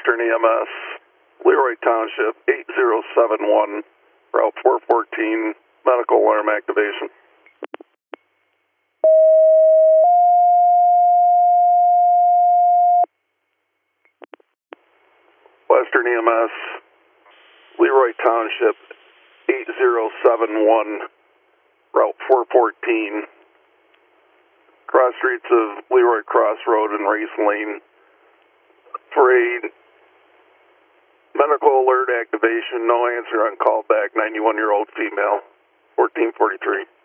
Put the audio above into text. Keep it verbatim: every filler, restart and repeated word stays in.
Western E M S, Leroy Township, eight zero seven one, Route four fourteen, medical alarm activation. Western E M S, Leroy Township, eight zero seven one, Route four fourteen, cross streets of Leroy Crossroad and Race Lane for a medical alert activation, no answer on call back, ninety-one-year-old female, fourteen forty-three.